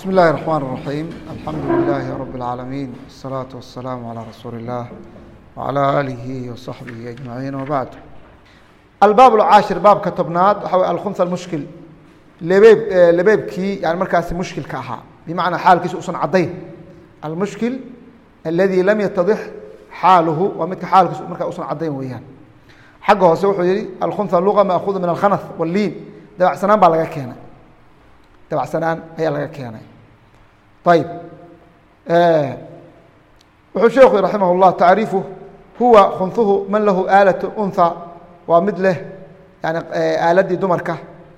بسم الله الرحمن الرحيم الحمد لله رب العالمين والصلاة والسلام على رسول الله وعلى آله وصحبه أجمعين وبعد الباب العاشر باب كتبناد الخنثى المشكل لبيبكي يعني مركز مشكل كاها بمعنى حال كيس أصن عضين المشكل الذي لم يتضح حاله ومثل حال كيس مركز أصن عضين ويان حقه سوحي الخنثى اللغة مأخوذ من الخنث واللين دبع سنان بالغا كينا تبع سنان هي لغا كيانay طيب وحو شيخ رحمه الله تعريفه هو خنثه من له آلة أنثى ومثله يعني آلة دمركة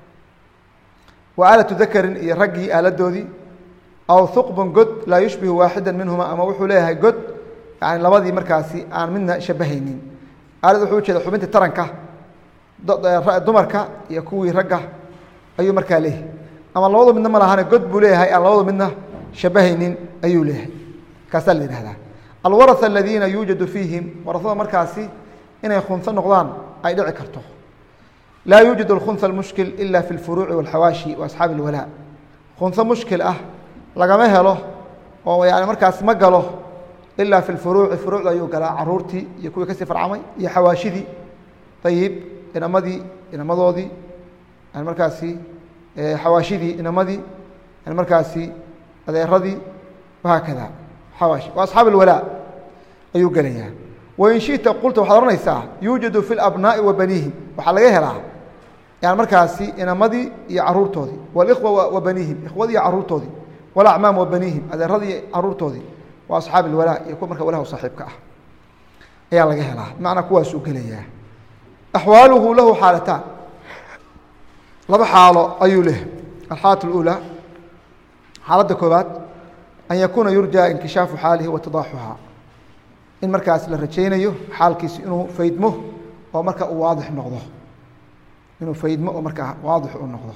وآلة ذكر يرقي آلة دودي أو ثقب قد لا يشبه واحدا منهما أما وحو ليها قد يعني لبضي مركاسي عن منا شبهينين آلة وحو كذا حبنت الترنكة دمركة يكوي رقه أي مركا ليه ama labada midna ma lahayn god buu leeyahay labada midna shabahaynin ayuu leeyahay kaasal leeyahay alwaratha alladina yujadu fihim warathada markaasi inay khunsa noqdaan ay dhici karto la yujadu alkhunsa almushkil illa fi alfuru' walhawashi wa ashab alwala khunsa mushkil lagama helo oo yaani markaas ma galo illa fi alfuru' furu'da ayuu galaa caruurtii iyo kuwa ka sii farcamay iyo hawaashidii tayib inamadoodii aan markaasi حواشيدي إنمدي المركزي هذا الردي وهكذا حواشي وأصحاب الولاء أيو قليها وإن شئت قلت وحضرنا الساعة يوجد في الأبناء وبنيهم وحلقيها لها يعني المركزي إنمدي يعرور توذي والإخوة وبنيهم إخوة يعرور توذي والأعمام وبنيهم هذا الردي يعرور توذي وأصحاب الولاء يكون مركز وله صاحبك يعلقيها لها معنى كواس وقليها أحواله له حالتان لaba xaalo ayuu leh alxaalatu اlأuulى xaaladda koobaad an yakuuna yurjaa inkishaafu xaalihi wa tadaaxuhaa in markaas la rajaynayo xaalkiisi inuu faydmo oo marka uu waadix noqdo inuu faydmo oo markaa waadix u noqdo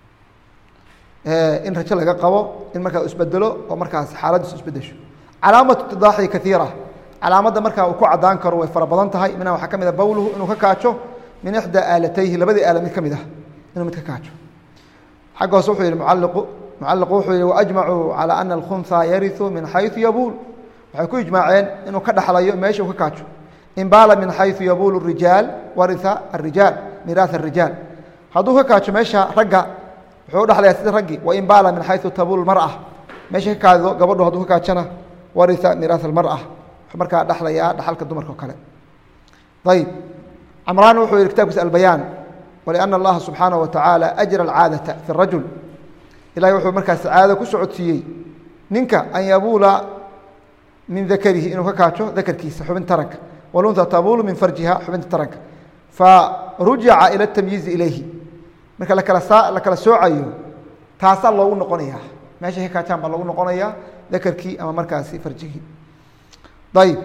in rajo laga qabo in markaa isbedelo oo markaas xaaladdiisu isbedesho calaamatu tidaaxi kaiira calaamadda markaa uu ku cadaan karo way fara badan tahay minha waxaa ka mid a bowluhu inuu ka kaajo min ixdaa aalatayhi labadii aala mid ka mid ah إنه متكاجو حقه صوحي المعلق وحي وأجمعوا على أن الخنثى يرث من حيث يبول وحيكون إجماعين إنه كده حليه ماشي وكاجو إن بال من حيث يبول الرجال ورث الرجال ميراث الرجال هذو كاجو ماشي رجع وحود حليه سيد رجع وإن بال من حيث تبول المرأة ماشي كاذو قبضه هذو كاجنا ورث ميراث المرأة مركا دحليا دحلك الدمر كله طيب عمران وحي الكتاب البيان ولأن الله سبحانه وتعالى أجر العادة في الرجل إلى يوحو مركز عادة كسعودية ننك أن يبول من ذكره إنه كاتشو ذكر كيس حبن ترك والأنثى تبول من فرجها حبن ترك فرجع إلى التمييز إليه مركز لك لسوعي تاسال الله نقنيها ماشي هيك كاتشام الله نقنيها ذكر كي أما مركز فرجه طيب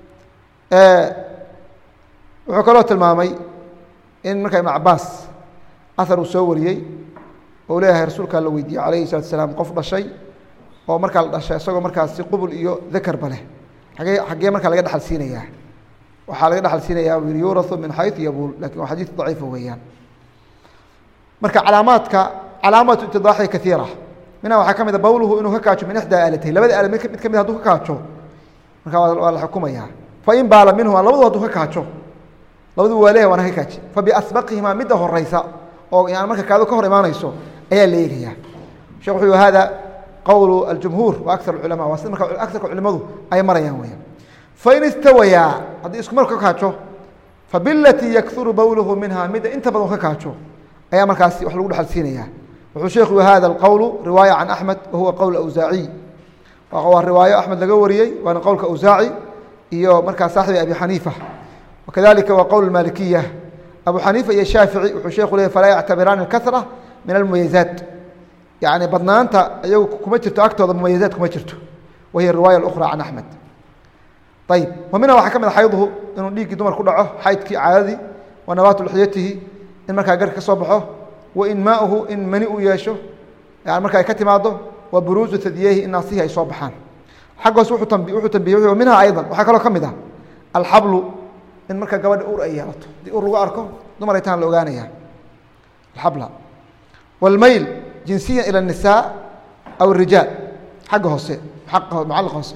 وعكلات المامي إن مركا ابن عباس أثر سوريي وليه رسولك الله ويدي عليه الصلاة والسلام قفل شيء أو مركا الشيء سوى مركا قبل إيو ذكر بله حقيقة مركا لقد حل سينا إياه وحال لقد حل سينا إياه يورث من حيث يبول لكن حديث ضعيف ويان مركا علامات اتضاحية كثيرة منها وحكم إذا بوله إنه هكاتشو من إحدى آلتين لبدأ آلة متكمل هدو هكاتشو مركا والحكومة إياه فإن بال منه لبدو هدو هكاتشو labadu walaah wana hakaaj fabiasbaqihima midahu raysa oo yani marka kaado ka hor imaanayso ayaa leeyahay sheekhu hada qawlu aljumhur wa akthar ulama wa marka akthar ulamadu ay marayaan weeyaan fa in istawaya hadii isku marka ka kaajo fabillati yakthuru bawluhu minha mid inta badan ka kaajo ayaa markaas wax lagu dhaxal siinaya wuxuu sheekhu hada alqawlu riwaya an ahmad wa huwa qawl awza'i wa qawl riwaya ahmad laga wariyay wa qawlka awza'i iyo marka saaxibi abi hanifa وكذلك وقول المالكية أبو حنيفة يا الشافعي وشيخ له فلا يعتبران الكثرة من المميزات يعني بدنا أنت يو كمترت أكثر المميزات كمترته وهي الرواية الأخرى عن أحمد طيب ومنها وحكم حيضه إنه ليك دمر كله حيض عادي ونبات لحيته إن مركا جرك صبحه وإن ماؤه إن منئ ياشه يعني مركا يكتم عضه وبروز ثدييه إن ناصيها يصبحان حقه سوح تنبيه ومنها أيضا وحكى له كم ده الحبل إن مركا قبل أور أيالته دي أور وقاركم دمر يتان لوغانيا الحبل والميل جنسيا إلى النساء أو الرجال حق hoose معلق hoose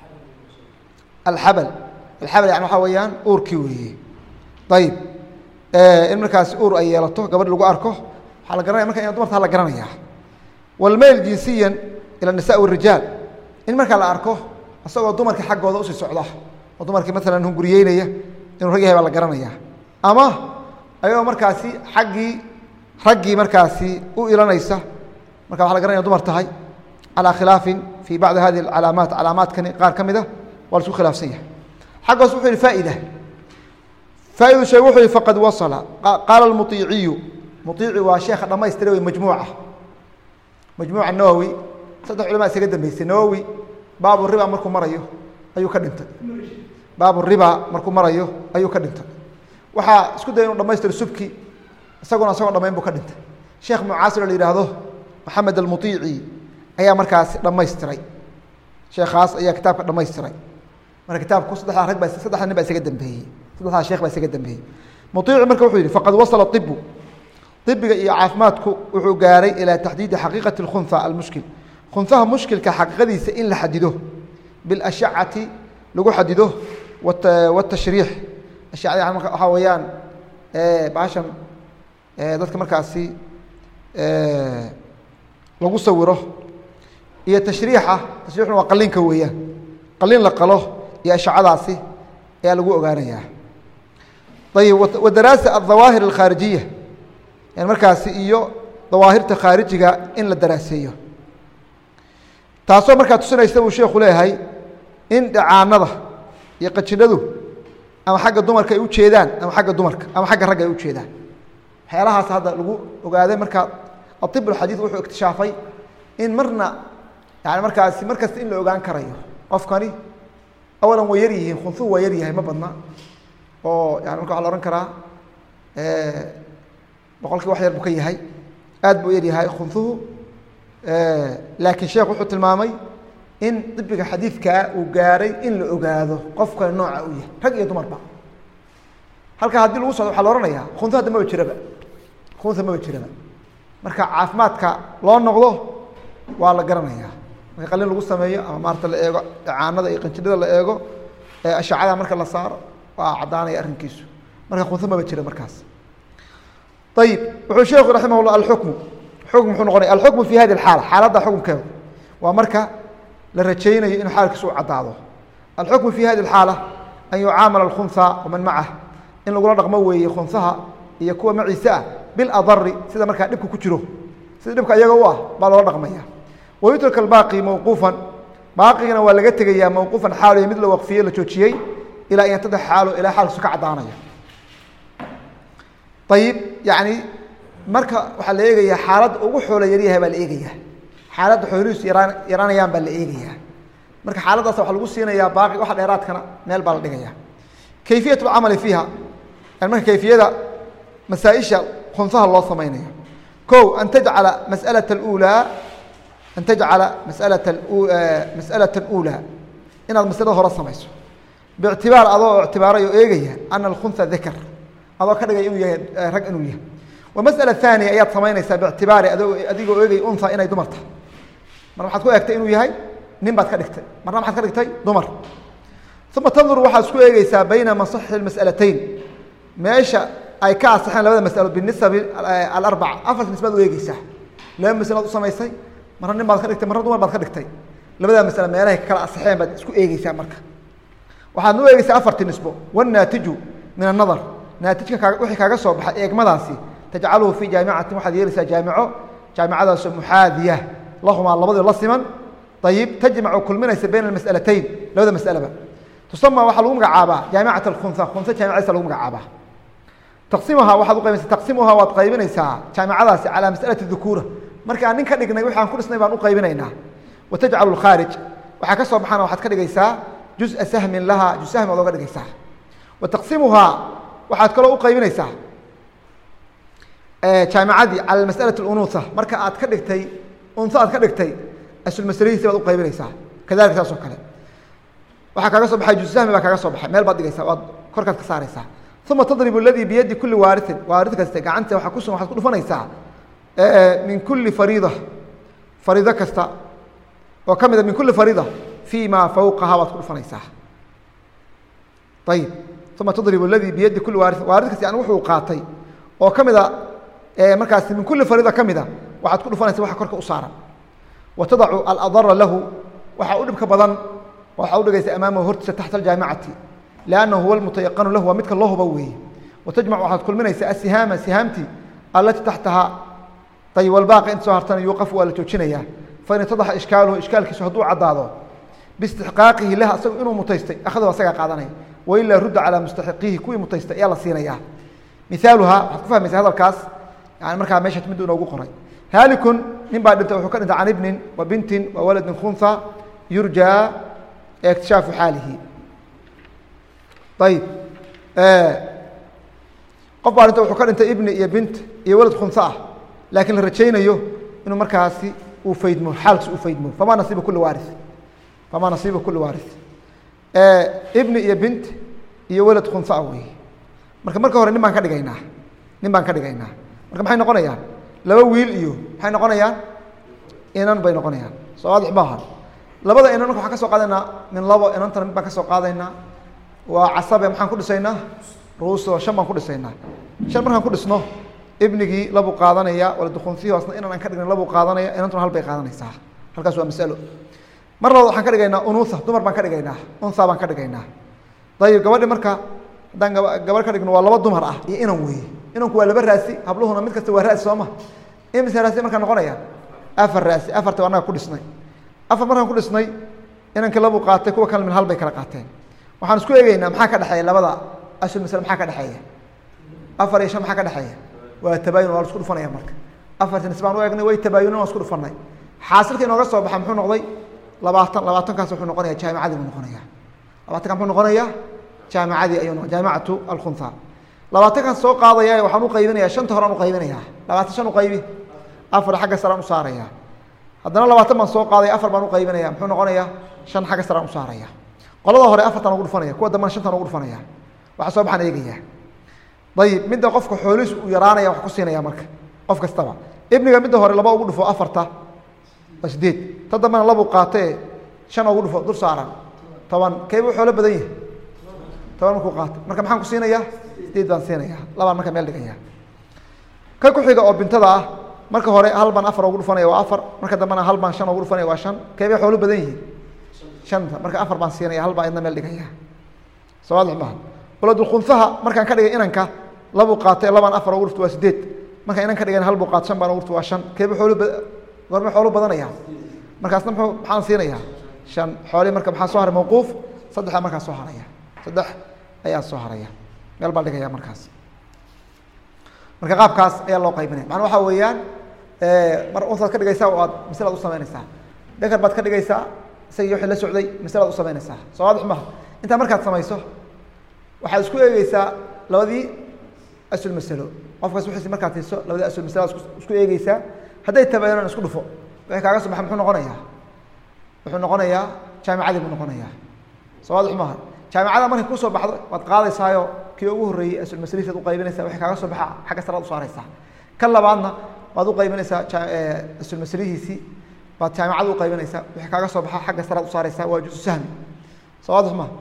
الحبل يعني waxa weeyaan uurkii weeye طيب in markaas uur ay yeelato gabadh lagu arko waxa la garanaya marka in dumarta la garanaya والميل جنسيا إلى النساء والرجال in marka la arko asagoo dumarka xaggooda u sii socda oo dumarkii مثلا hun guriyeynaya inuu rag yahay baa la garanaya ama ayagoo markaasi raggii markaasi u ilanaysa marka waxa la garanaya dumar tahay على خلاف في بعض هذه العلامات علامات قار كمده ولا سو خلاف سيه حق وحي الفائدة شيء وحي فقد وصل قال المطيعي مطيعي وشيخ لما يستروي مجموعة النووي صدق علماء سيقدم بيس النووي باب الربا مركو مريو أيو كدنت باب الربا مركو مريو أيو كدنت وحا اسكو داينو لما يستر سبكي ساقونا لما ينبو كدنت شيخ معاصر اللي يراهدوه محمد المطيعي ayaa markaas dhamaystiray sheekhaas ayaa kitaabka dhamaystiray marka kitaabku saddex nin baa isaga dambeeyay saddex sheekh baa isaga dambeeyay mutiic marka wuxuu yiri faqad wasala tibbiga iyo caafimaadku wuxuu gaaray ila taxdiid xaqiiqati al-khuntha al-mushkil khunthaha mushkilka xaqiiqadiisa in la xadido bil ash'ati lagu xadido wa tashriix ash'ada yani waxa weeyaan baashan dadka markaasi lagu sawiro iyo tashriixna waa qalinka weeyaan qalin la qalo iyo ashcadaasi ayaa lagu ogaanayaa ayib wadaraasa adhawaahir alkhaarijiya yani markaasi iyo dawaahirta khaarijiga in la daraaseeyo taasoo markaa tusinaysa buu sheekhu leeyahay in dhacaanada iyo qajinadu ama xagga dumarka ay u jeedaan ama xagga dumarka ama xagga ragga ay u jeedaan waxyaalahaas hadda lagu ogaaday markaa atib alxadiid wuxuu iktishaafay in marna يعني markaas in la ogaan karayo qofkani awalan way yar yihiin khunfu way yar yahay ma badna oo yani marka waxa la oran karaa boqolkii wax yar buu ka yahay aad buu yar yahay khunfuhu laakiin sheekh wuxuu tilmaamay in dibbiga xadiidka uu gaaray in la ogaado qofka nooca uu yahay rag iyo dumarba halka haddii lagu socdo waxa la oranayaa khunfu hadda ma jiraba marka caafimaadka loo noqdo waa la garanayaa marka qalin lagu sameeyo ama maarta la eego dhacaanada iyo qanjidhada la eego ashcada marka la saaro waa cadaanaya arrinkiisu marka khunfu ma jira markaas طيب wuxuu sheekhu raximahullah al-hukm wuxuu noqonay al-hukm fi hadi al-hala xaaladda xukunkeedu waa marka la rajaynayo in xaalkiisu cadaado al-hukm fi hadi al-hala an yu'amala al-khuntha wa man ma'ah in lagu dhaqmo weeye khunsaha iyo kuwa maciisa bil adarri sida marka dhibku ku jiro sida dhibka iyaga u ah baa loo dhaqmaya ويترك الباقي موقوفا باقينا waa laga tagayaa موقوفا xaal mid la waqfiyay la joojiyay ila in tada xaalo ila xaal suka cadaanaya طيب يعني marka waxa la eegaya xaalad ugu xoolo yar yahay baa la eegaya xaalad xoolihiis yaraanayaan baa la eegaya marka xaaladaas waxa lagu siinayaa baaqi waxa dheeraadkana meel baa la dhigaya kayfiyatu amali fiha marka kayfiyada masaa'isha khunsaha loo sameeyo an taj'ala mas'alata al-ula أن تجعل مسألة الأولى إن المسألة هو رسميسه باعتبار اعتباري إيجيه أن الخنثى ذكر أضو كذا إنه رج إنه ومسألة الثانية أيات سمينيسا باعتبار أديجو إيجي أنثى إنه دمرته مرة حتكون يكتئ إنه يهاي نبات كذكتئ مرة ما حتكذكتئ دمر ثم تنظر واحد سكوا إيجيسا بين مصح المسألتين ماشى أي كاس حين لبدا مسألة بالنسبة الأربعة أفضل بالنسبة له إيجيسا لا مسألة سميسي مرة نبات كذكتئ مرة دمر بات كذكتئ لبدا مسألة ما يلاهي كلا صحيح بد سكوا إيجيسا مرة waxaad u eegaysaa afartii nisbo wanaatiju min an-nadar naatijka wixii kaaga soo baxay eegmadaasi tajcaluhu fi jaami'atin waxaad yeelaysaa jaamicadaas muhaadiya lahuma labadii la siman tayib tajmacu kulminaysa bayna al-mas'alatayn labada mas'alaba tusama waxa lagu magacaabaa jaami'at al-khuntha jaamicada lagu magacaabaa taqsimaha waxaad u qaybinaysaa taqsimaha waad qaybinaysaa jaamicadaasi ala mas'alati dhukura marka aan ninka dhignay waxaan ku dhisnay baan u qaybinaynaa wa tajcalu al-kharij waxa ka soo baxana waxaad ka dhigaysaa جزء سهم لها جزء سهم وضوء قدقيسا وتقسيمها waxaad kaloo u qaybinaysaa jaamicadii على المسألة الأنوثة marka aad ka dhigtay unta aad ka dhigtay asul mas'aladiisa baad u qaybinaysaa kadalika taasoo kale waxa kaaga soo baxay جزء سهم baa kaaga soo baxay meel baad dhigaysaa waad korkaad ka saaraysaa ثم تضرب الذي بيد كل وارث kasta gacanta waxa ku soo waxaad ku dhufanaysaa min kulli fariida kasta oo ka mida min kuli farida fii ma fawqaha baad ku dhufanaysaa ayib uma tudribu aladii biyadi kuli waaris waaridkaas yani wuxuu qaatay oo ka mida markaasi min kuli farida ka mida waxaad ku dhufanaysa waxa korka u saaran wa tadacu aladara lahu waxaa u dhibka badan waxaa u dhigaysa amaamahu hortiisa taxta aljaamicati liannahu huwa almutayaqanu lahu waa midka loo huba weeye watajmac waxaad kulminaysa asihaama sihaamtii allatii taxtaha ayib walbaaqi inta soo hartana yuuqafu waa la joojinayaa fain itadaxa ishkaaluhu ishkaalkiisu hadduu caddaado biistixqaaqihi lah asagu inuu mutaystay akhadahu asagaa qaadanaya wailaa rudda calaa mustaxiqihi kuwii mutaystay ayaa la siinayaa mihaaluhaa waxaad ku fahmaysa hadalkaas yani markaa meesha mid inoogu qoray haalikun nin baa dhintay wuxuu ka dhintay can ibnin wa bintin wa waladin khunha yurjaa ikhtishaafu xaalihi ayib qof baa dhintay wuxuu ka dhintay ibni iyo bint iyo walad khunha ah laakiin la rajaynayo inuu markaasi uu faydmo xaalkiis uu faydmo famaa nasiiba kuli waaris famaa nasiiba kuli waaris ibni iyo bint iyo walad khunha wey marka hore nin baan ka dhigaynaa marka maxay noqonayaan laba wiil iyo maxay noqonayaan inan bay noqonayaan soo waadix maaha labada inan marka waxaan ka soo qaadaynaa min labo inantana mid baan ka soo qaadaynaa waa casabe maxaan ku dhisaynaa ruuso 5 baan ku dhisaynaa 5 markaan ku dhisno ibnigii labuu qaadanaya walad khunfihi asna inan aan ka dhigna labuu qaadanaya inantuna hal bay qaadanaysaa halkaas waa mas'alo mar labaad waxaan ka dhigaynaa unuusa dumar baan ka dhigaynaa unsa baan ka dhigaynaa dayib gabadhi marka haddaan gabar ka dhigno waa laba dumar ah iyo inan weeye inanku waa laba raasi habluhuna mid kasta waa raasi sooma imise raasi markaa noqonaya 4 raasi 4ta anaga ku dhisnay 4 markaan ku dhisnay inanka labuu qaatay kuwa kale min hal bay kala qaateen waxaan isku eegaynaa maxaa ka dhexeeya labada ashul masale maxaa ka dhexeeya 4 iyo 5 maxaa ka dhexeeya waa tabaayun waa la isku dhufanaya marka 4 nisbaan u eegnay way tabaayun waa isku dhufanay xaasilka inooga soo baxa muxuu noqday 20 kaas wuxuu noqonayaa jaamicadii buu noqonayaa 20 kan muxuu noqonayaa jaamicadii ayuu noqon jaamicatu alkhunha 20 kan soo qaadaya waxaan u qaybinayaa 5 hore aan u qaybinayaa 25 u qaybi 4 xagga sare aan u saaraya haddana 20 baan soo qaaday 4 baan u qaybinayaa muxuu noqonayaa 5 xagga sare aan u saaraya qolada hore 4 tan ugu dhufanaya kuwa dambana 5 tan ugu dhufanaya waxa soo baxan eegaya dayib midda qofka xooliis uu yaraanaya wax ku siinaya marka qof kastaba ibniga midda hore 2 ugu dhufo 4ta wasdeed tadamana labu qaatay 5 ugu dhufo dur saaran 10 kaybu xoolo badan yahay 10 markuu qaato marka maxaan ku siinayaa 8 baan siinayaa labaan marka meel dhigaya ka ku xiga oo bintada ah marka hore hal baan 4 ugu dhufanaya waa 4 marka dambana hal baan 5 ugu dhufanaya waa 5 kaybu xoolo badan yahay 5 marka 4 baan siinaya hal baan idna meel dhigaya sawaadix ma waladul khunfaha markaan ka dhigay inanka labu qaatay labaan 4 ugu dhufto waa 8 marka inan ka dhigay hal buu qaato 5 baan ugu dhufto waa 5 kaybu xoolo gorma xoolo badanaya markaasna maxaan siinayaa 5 xooli marka maxaa soo haray mawquuf 3 markaa soo haraya 3 ayaa soo haraya meel baan dhigaya markaas marka qaabkaas ayaa loo qaybinaya macna waxa weeyaan mar unsaad ka dhigaysaa oo aad mas'alad u sameynaysaa dhakar baad ka dhigaysaa isagii wixii la socday mas'alad u sameynaysaa soo waadix ma inta markaad samayso waxaad isku eegaysaa labadii asul mas'alo qofkaas wixii markaad hayso labadii asul mas'alo isku eegaysaa hadday tabaayaan isku dhufo wixii kaaga soo baxa muxuu noqonayaa wuxuu noqonayaa jaamicadii buu noqonayaa soo waadix ma jaamicada markay ku soo baxdo waad qaadaysaayo kii ugu horeeyay asul mas'alihiisa u qaybinaysaa wixii kaaga soo baxa xagga sare u saaraysaa kan labaadna waad u qaybinaysaa asul mas'alihiisi baad jaamicada u qaybinaysaa wixii kaaga soo baxa xagga sare u saaraysaa waa juz sahmi soo waadix ma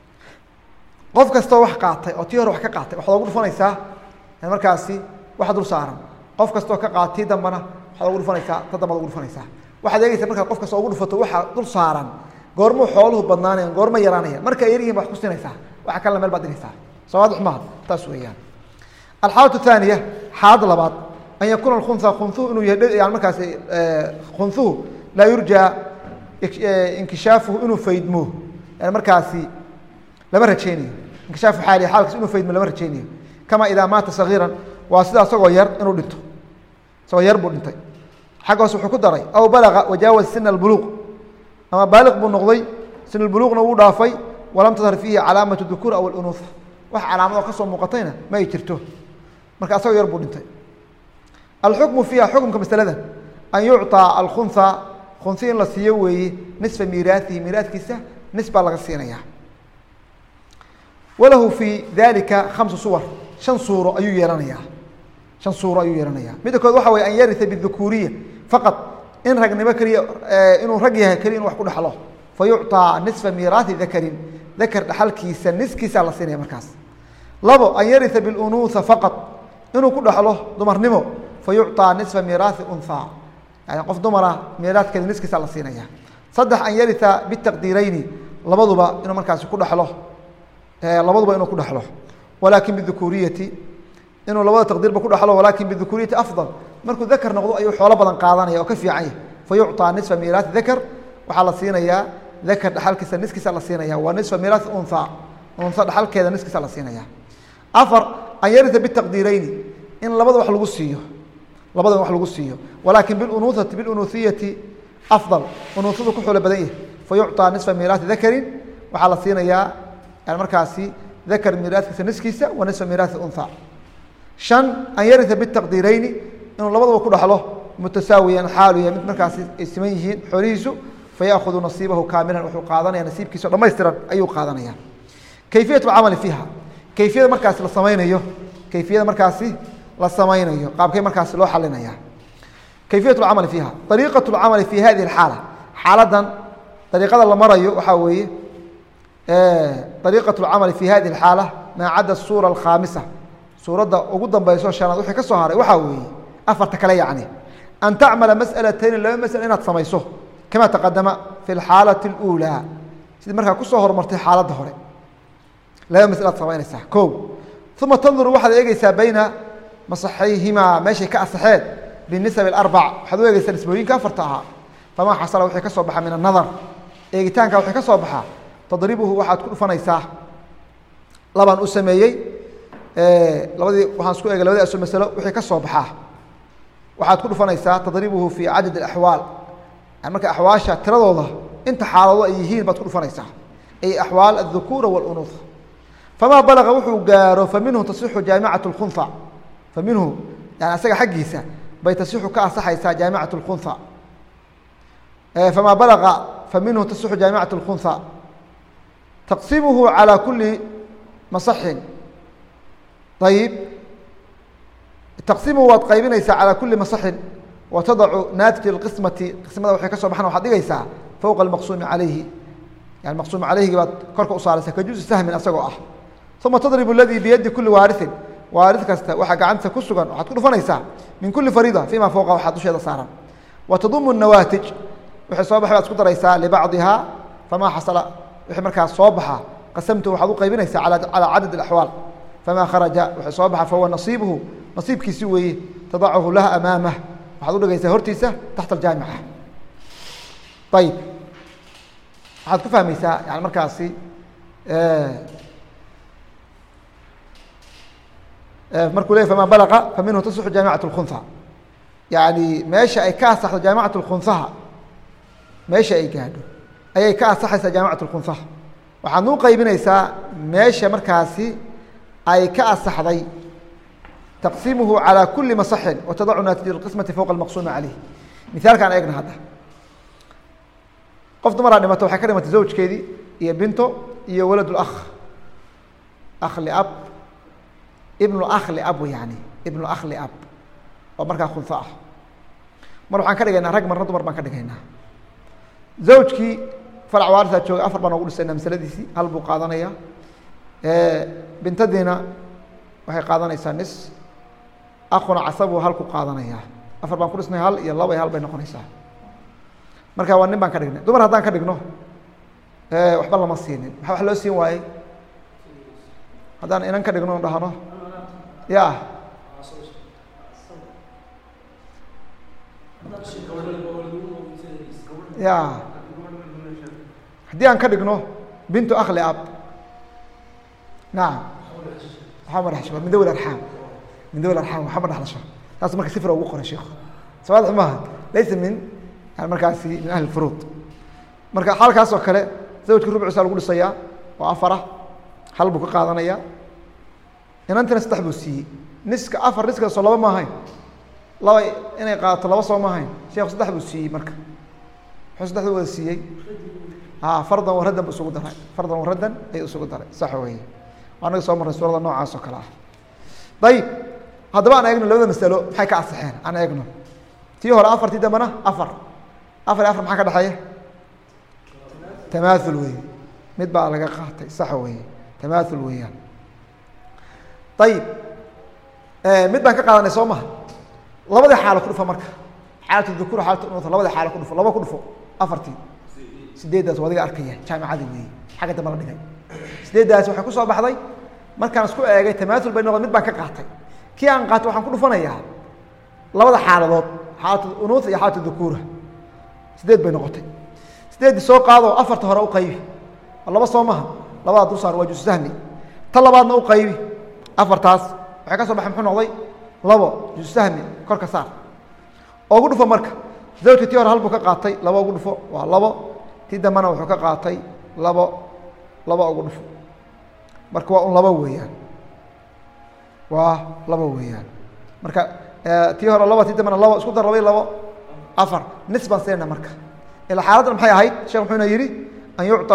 qof kasta wax qaatay oo tii hore wax ka qaatay waxaad ugu dhufanaysaa markaasi waxa dul saaran qof kasta oo ka qaatay dambana waxaad ugu dhufanaysaa tadamad ugu dhufanaysaa waxaad eegaysaa marka qof kasta ugu dhufato waxa dul saaran goormo xooluhu badnaanayaan goormo yaraanayaan marka ay yarihiin wax ku siinaysaa waxa kale meel baad dhigaysaa sawaadix ma taas weeyaan alxaalatu thaniya xaalad labaad an yakuna alkhunha khunhu inuu yahay yani markaasi khunhu la yurja inkishaafuhu inuu faydmo yani markaasi lama rajeynayo inkishaafu xaali xaalkiis inuu faydmo lama rajeynayo kama idaa maata sagiiran waa sida asagoo yar inuu dhinto isagoo yar buu dhintay xaggaas wuxuu ku daray aw balaga wajaawaz sina albuluuq ama baaliq buu noqday sin albuluuqna wuu dhaafay walam tadhar fiihi calaamatu dukuur aw alunuuha wax calaamado ka soo muuqatayna ma ay jirto marka asagoo yar buu dhintay alxukmu fiiha xukumka masalada an yucطaa alkhunha khunhi in la siiyo weeye nisfa miiraaihi miiraadkiisa nis baa laga siinayaa walahu fii dalika 5 suwar 5 suuro ayuu yeelanayaa 5 suuro ayuu yeelanayaa midda kood waxa weeye an yaritha bidukuuriya faqad in ragnimo keliya inuu rag yahay keliya inu wax ku dhexlo fayucطىa niصfa miiraaثi dakarin dakar dhaxalkiisa niskiisa la siinaya markaas. labo an yaria biاlunuuha faqad inuu ku dhexlo dumarnimo fayucطىa niصfa miiraaثi unhaa yani qof dumara miiraadkeeda niskiisa la siinaya. saddex an yaria bitaqdiireyni labaduba inuu markaasi ku dhexlo labaduba inuu ku dhexlo walakin bidukuuriyati inuu labada taqdiirba ku dhexlo walakin bidukuuriyati afضal markuu dakar noqdo ayuu xoolo badan qaadanaya oo ka fiican yahy fayucطىa niصfa miiraaثi dakar waxaa la siinayaa dakar dhaxalkiisa niskiisa la siinaya waa niصfa miiraaثi unha unha dhaxalkeeda niskiisa la siinaya. afar an yaria bitaqdiireyni in labada wax lagu siiyo labada wax lagu siiyo walakin biunuuhiyati afضal unuuhadu ku xoolo badan yahy fayucطىa niصfa miiraaثi dakarin waxaa la siinayaa markaasi dakar miiraaثkiisa niskiisa wa niصfa miiraaثi unha. شhan an yaria bitaqdiireyni inuu labadaba ku dhexlo mutasaawiyan xaalu yahay mid markaasi ay siman yihiin xoolihiisu fayaأkudu nasiibahu kaamilan wuxuu qaadanaya nasiibkiisa dhamaystiran ayuu qaadanaya. kayfiyaة اcamali fiiha kayfiyada markaasi la samaynayo kayfiyada markaasi la samaynayo qaabkay markaasi loo xalinaya. kayfiyaة اcamali fiiha طariiqaة اcamali fi hadihi اxaala xaaladan ariiqada la marayo waxaa weeye طariiqaة اcamali fi hadihi اxaala maa cadda الsuura الkhaamisa suuradda ugu dambayso shanaad wixii ka soo haray waxaa weeye afarta kale yacni an tacmala mas'alatayni laba masala inaad samayso kama taqadama fi اlxaalati اlأuulىa sidii markaa kusoo horumartay xaaladda hore laba masalaad samaynaysaa ko uma tanduru waxaad eegeysaa bayna masaxayhimaa meeshay ka asaxeen binisab اarbac waxaad u eegeysaa nisbooyinka afarta ahaa famaa xasala wixii ka soo baxa min anadar eegitaanka wixii ka soo baxa tadribuhu waxaad ku dhufanaysaa labaan u sameeyey labadii waxaan isku eegay labadii aso masalo wixii ka soo baxaa waxaad ku dhufanaysaa tadribuhu fi cadad اaxwaal marka axwaasha tiradooda inta xaalado ay yihiin baad ku dhufanaysaa ay axwaal الذukuura wاlunuuh famaa balaga wuxuu gaaro faminhu tasixu jaamicaة اkhunha faminhu yani asaga xaggiisa bay tasixu ka asaxaysaa jaamicaة اkhunha famaa balaga faminhu tasixu jaamicaة اkhunha taqsimuhu calى kuli masaxin ayib taqsimuhu waad qaybinaysaa calى kuli masaxin watadacu naatij اqismati qismada waxay ka soo baxan waxaad dhigaysaa fowqa اmaqsuumi calayhi yani maqsuum calayhigi baad korka u saaraysaa ka juزi sahmin asagoo ah uma tadrib اladii biyadi kuli waariثin waarid kasta waxaa gacanta ku sugan waxaad ku dhufanaysaa min kuli farida fima fowqa waxaa dusheeda saaran watadumu الnawaatij wixii soo baxay baad isku daraysaa libacdiha famaa xasala wixii markaas soo baxa qasamtu waxaad u qaybinaysaa calى cadad اaxwaal famaa kharaja wixii soo baxa fahuwa nasiibuhu nasiibkiisi weeye tadachu laha amaamah waxaad u dhigaysaa hortiisa taxta aljaamica ayib waxaad ku fahmaysaa yani markaasi markuu ley famaa balaqa faminhu tasixu jaamicaة اkhunha yani meesha ay ka asaxdo jaamicaة اkhunhaha meesha ay gaadho ayay ka asaxaysaa jaamicaة اkhunhaha waxaad nuu qaybinaysaa meesha markaasi ay ka asaxday taqsimuhu calى kuli masaxin watadacu naatij اqismati fowqa اmaqsuumi calayh mihaalkaan eegna hadda qof dumaraa dhimato waxay ka dhimatay zawjkeedii iyo binto iyo walad اakh akh liab ibn akh liab yani ibn akh liab oo markaa khunha ah mar waxaan ka dhigaynaa rag marna dumar baan ka dhigaynaa zawjkii farac waarisaa jooga afar baan ogu dhisaynaa masaladiisii hal buu qaadanaya bintadiina waxay qaadanaysaa nis akuna casabu hal ku qaadanaya afar baan ku dhisnay hal iyo laba iyo hal bay noqonaysaa marka waa nin baan ka dhignay dumar haddaan ka dhigno waxba lama siinin maxaa wax loo siin waayey haddaan inan ka dhigno dhahno ya ya haddii aan ka dhigno bintu akli ab nacam waxaa ma dhexsho min dawi arxaam min dawi arxaam waxaa ma dhexlasho taas marka sifra ugu qoray sheikhu sawaadix maaha laysa min yani markaasi min ahli furuud marka xaalkaas oo kale zawjka rubciisa lagu dhisayaa oo afara hal buu ka qaadanaya inantina saddex buu siiyey niska afar niska soo laba ma ahayn laba inay qaadato laba soo ma ahayn sheekhu saddex buu siiyey marka wuxuu saddexda wada siiyey fardan waraddan bu isugu daray fardan waraddan ayuu isugu daray sax weeye anaga soo marray suurada noocaas oo kale ah ayib haddaba aan eegno labada masalo maxay ka asixeen aan eegno tii hore afartii dambena afar afar iyo afar maxaa ka dhexeeya tamaathul weeye mid baa laga qaatay sax weeye tamaathul weeyaan ayib mid baan ka qaadanay soo maha labadii xaalo ku dhufa marka xaalatu dhukuur xaalatu unutha labadii xaalo ku dhufo laba ku dhufo afartii sideeddaas waa adiga arkaya jaamicadii weeye xagga dambe la dhigay sideeddaasi waxay ku soo baxday markaan isku eegay tamaathul bay noqday mid baan ka qaatay kii aan qaatay waxaan ku dhufanayaa labada xaaladood xaalatu unutha iyo xaalatu dhukuura sideed bay noqotay sideeddii soo qaado afarta hore u qaybi laba soo maha labada dul saar waa jusu sahmi ta labaadna u qaybi afartaas waxay ka soo baxay muxuu noqday labo jusu sahmi korka saar oo ugu dhufo marka zawjka tii hore hal buu ka qaatay labo ugu dhufo waa labo tii dambena wuxuu ka qaatay labo ugu dhufo marka waa un labo weeyaan waa labo weeyaan marka tii hore labo tii dambena labo isku dar laba iyo labo afar nis baan siinayna marka ilaa xaaladdan maxay ahayd sheekh muxuuna yidhi an yucطa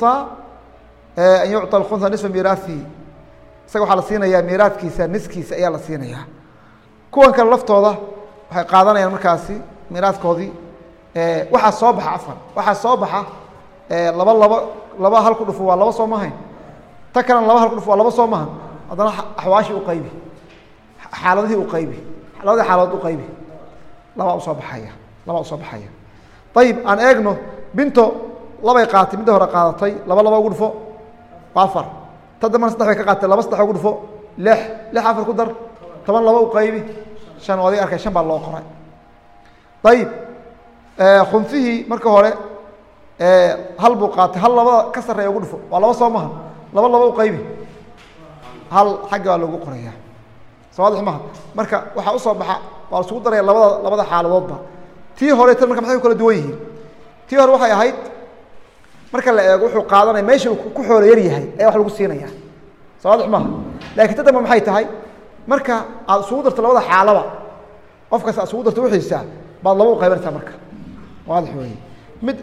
alkhunha nisfa miiraahihi isaga waxaa la siinayaa miiraadkiisa niskiisa ayaa la siinayaa kuwan kale laftooda waxay qaadanayaan markaasi miiraadkoodii waxaa soo baxa afar waxaa soo baxa laba hal ku dhufo waa laba soo mahayn ta kalena laba hal ku dhufo waa laba soo mahan haddana axwaashii u qaybi xaaladihii u qaybi labadii xaaladood u qaybi labaa usoo baxaya ayib aan eegno binto labay qaatay midda hore qaadatay laba ugu dhufo waa afar ta dambana saddex bay ka qaatay laba saddex ugu dhufo lix afar ku dar toban laba u qaybi shan oo adiga arkay shan baa loo qoray ayib khunfihii marka hore hal buu qaatay hal labada ka sarreeya ugu dhufo waa laba soo maha laba u qaybi hal xagga waa loogu qoraya sawaadix maha marka waxaa usoo baxa waa la isugu daraya labada xaaladoodba tii hore tan marka maxay ku kala duwan yihiin tii hore waxay ahayd marka la eego wuxuu qaadanaya meesha uu ku xoolo yar yahay ayaa wax lagu siinaya sawaadix maha laakiin ta dambe maxay tahay marka aad isugu darto labada xaalaba qof kasta aad isugu darto wixiisa baad laba u qaybanaysaa marka waadix weeye mid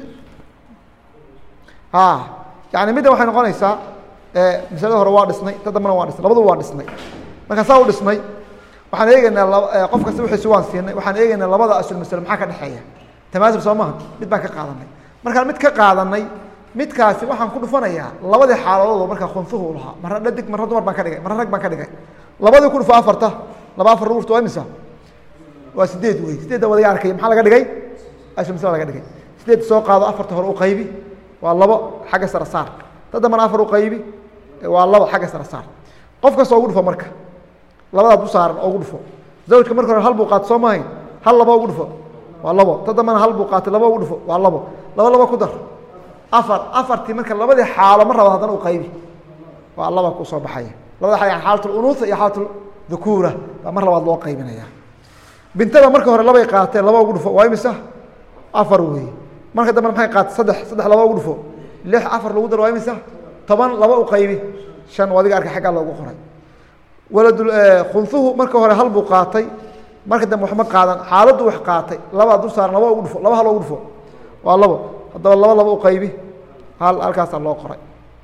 yani middan waxay noqonaysaa masalada hore waa dhisnay ta dambena waa dhisnay labaduba waa dhisnay markaan saa u dhisnay waxaan eegeynaa qof kasta wixiisi waan siinay waxaan eegeynaa labada asul masalo maxaa ka dhexeeya tamaasul soo maha mid baan ka qaadanay markaan mid ka qaadanay midkaasi waxaan ku dhufanayaa labadii xaaladood oo markaa khunfuhu u lahaa marna dhadig marna dumar baan ka dhigay marna rag baan ka dhigay labadii ku dhufo afarta laba afar lagu dhufto waa imisa waa sideed wey sideedda wadaga arkaya maxaa laga dhigay asul masalo laga dhigay sideed soo qaado afarta hore u qaybi waa labo xagga sare saar ta dambana afar u qaybi waa labo xagga sare saar qof kasta ugu dhufo marka labadaad u saaran oo ugu dhufo zawjka marka hore hal buu qaato soo maahayn hal laba ugu dhufo waa labo ta dambana hal buu qaatay laba ugu dhufo waa labo laba ku dar afartii marka labadii xaalo mar labaad haddana u qaybi waa laba ku soo baxaya labada xaal yani xaalat unuutha iyo xaalat dhukuura baa mar labaad loo qaybinaya bintada marka hore labay qaateen laba ugu dhufo waa imisa afar weeye marka dambena maxay qaatay saddex laba ugu dhufo lix afar lagu dar waa imisa toban laba u qaybi shan oo adiga arkay xaggaa loogu qoray waladul khunfuhu marka hore hal buu qaatay marka dambe waxma qaadan xaaladdu wax qaatay labaa dul saaran laba ugu dhufo laba hal ugu dhufo waa labo haddaba laba u qaybi halkaasaa loo qoray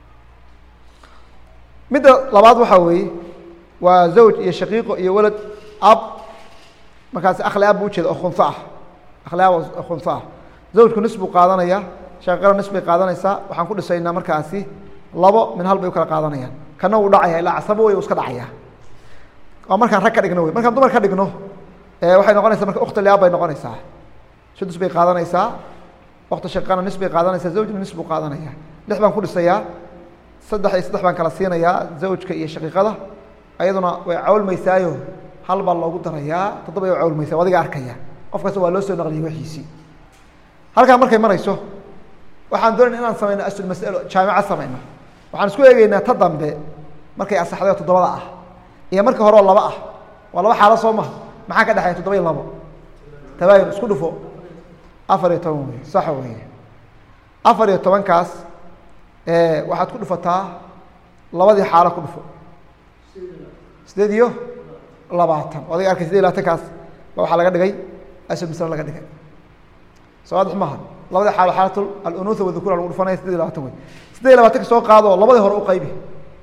midda labaad waxaa weeye waa zawj iyo shaqiiqo iyo walad ab markaasi akhli ab buu ujeeda oo khunfo ah akhli ab oo khunfo ah zawjku nis buu qaadanayaa shaqiiqada nis bay qaadanaysaa waxaan ku dhisaynaa markaasi labo min hal bay u kala qaadanayaan kana wuu dhacaya ilaa casabo wey u iska dhacaya waa markaan rag ka dhigno wey markaan dumar ka dhigno waxay noqonaysaa marka ukhta liab bay noqonaysaa sudus bay qaadanaysaa wakta shaqiiqana nis bay qaadanaysaa zawjna nis buu qaadanaya lix baan ku dhisayaa saddex iyo saddex baan kala siinayaa zawjka iyo shaqiiqada ayaduna way cawlmaysaayo hal baa loogu darayaa toddoba way cawlmaysaa adiga arkaya qof kasta waa loo soo naqliyay wixiisii halkaan markay marayso waxaan doonayna inaan samayno asul masalo jaamica samayno waxaan isku eegeynaa ta dambe markay asaxday oo toddobada ah iyo marka hore oo laba ah waa laba xaalo soo maha maxaa ka dhexeeya toddoba iyo labo tabaayun isku dhufo afar iyo toban wey sax weye afar iyo tobankaas waxaad ku dhufataa labadii xaalo ku dhufo sideed iyo labaatan o adiga arkay 18kaas ba waxaa laga dhigay asl masalo laga dhigay sawaadix maaha labada xaalo xaalatul al-unuutha wa dhukuura lagu dhufanaya 18 wey 18 ka soo qaado labadii hore u qaybi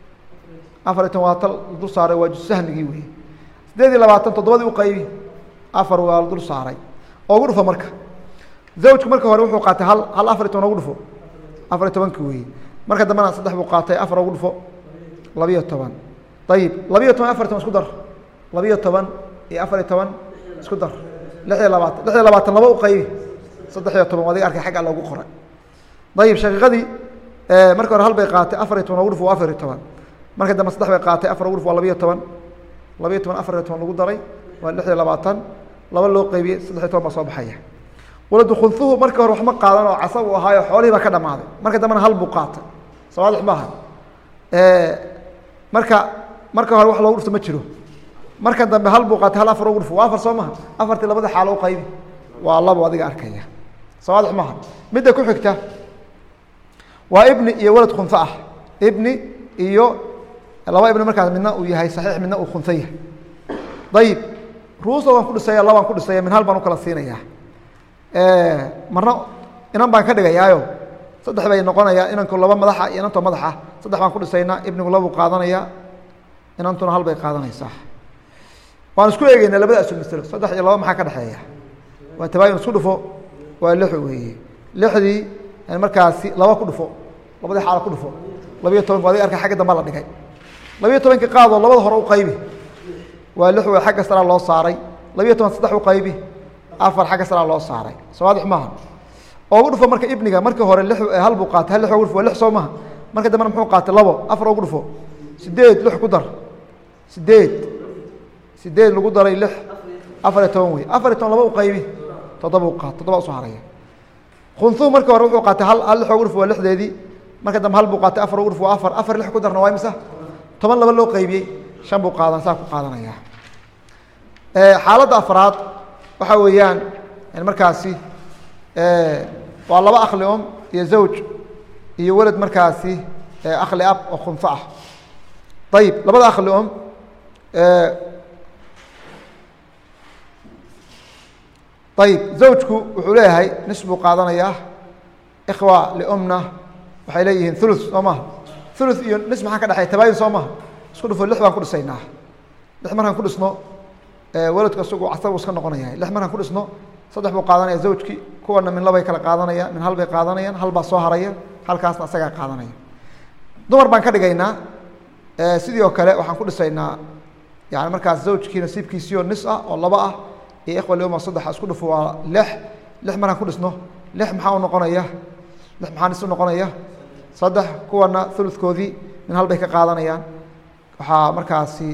4 dul saaray waa sahmigii wey 18 todobadii u qaybi 4 waa dul saaray oo ugu dhufa marka zawjku marka hore wuxuu qaatay hal 14 ugu dhufo 14 weeye marka dambana 3 buu qaatay 4 ugu dhufo 12 طيب 12 14 isku dar 12 iyo 14 isku dar 26 laba u qaybi 13 wadiga arkay xaq loogu qoray طيب shaqiiqadii marka hore hal bay qaatay 14 ugu dhufo 14 marka dambe 3 bay qaatay 4 ugu dhufo 12 14 lagu daray waa 26 laba loo qaybiyay 13 ma soo baxaya waladu khunfuhu marka hore wax ma qaadan oo casab u ahaayo xoolihiiba ka dhamaaday marka dambana hal buu qaatay sawaadix maaha marka hore wax loogu dhufto ma jiro marka dambe hal buu qaatay hal 4 ugu dhufo waa 4 soo maaha afartii labada xaal oo qaybi waa labo adiga arkaya sawaadix maaha midda ku xigta waa ibni iyo walad khunfa ah ibni iyo laba ibni markaas midna uu yahay saxiix midna uu khunfa yahay dayib ruusa waan ku dhisaya labaan ku dhisaya min hal baan u kala siinayaa marna inan baan ka dhigayaayo saddex bay noqonayaa inanku laba madaxa iyo inantoo madaxa saddex baan ku dhisaynaa ibnigu labuu qaadanayaa inantuna hal bay qaadanaysaa waan isku eegeynaa labada asul masalo saddex iyo laba maxaa ka dhexeeya waa tabaayun isku dhufo waa 6 weeye 6dii markaasi laba ku dhufo labadii xaal ku dhufo 12 waadi arka xagga dambe la dhigay 12 qaado labada hore u qaybi waa 6 waa xagga sare loo saaray 12 saddex u qaybi afar xagga sare loo saaray sawaadix maaha oo ugu dhufo marka ibniga marka hore 6 hal buu qaatay hal 6 ugu dhufo 6 soo maaha marka dambe muxuu qaatay 2 4 ugu dhufo 8 6 ku dar 8 lagu daray 6 14 wey 14 laba u qaybi 7 u qaat 7 u soo haraya khunfu marka hore wuxuu qaatay hal 6 ugu dhufo 6deedii marka dambe hal buu qaatay 4 ugu dhufo 4 6 ku darna waa imisa 10 laba loo qaybiyay 5 buu qaadan saa ku qaadanaya xaaladda afraad waxa weeyaan markaasi waa laba akhli iyo zawj iyo walad markaasi akhli ab oo khunfa ah طيب labada akhli طيب zawjku wuxuu leeyahay nisbu qaadanayaa ikhwa liumna waxay leeyihiin thuluth soo maaha thuluth iyo nis maxaa ka dhexeeya tabaayun soo maaha isku dhufo 6 baan ku dhisaynaa 6 markaan ku dhisno waladku isagu casab iska noqonaya 6 markaan ku dhisno 3 buu qaadanaya zawjki kuwana min labay kala qaadanaya min hal bay qaadanayaan hal baa soo haraya halkaasna asagaa qaadanaya dumar baan ka dhigaynaa sidii oo kale waxaan ku dhisaynaa yani markaas zawjkii nasiibkiisii oo nis ah oo laba ah iyo ikhwa liuma 3 isku dhufo waa 6 markaan ku dhisno 6 maxaa u noqonaya 6 maxaa nis u noqonaya 3 kuwana thuluthkoodii min hal bay ka qaadanayaan waxaa markaasi